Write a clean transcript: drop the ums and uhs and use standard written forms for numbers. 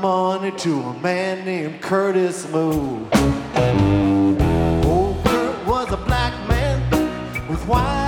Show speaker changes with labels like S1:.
S1: money to a man named Curtis Moo. Old Kurt was a black man with white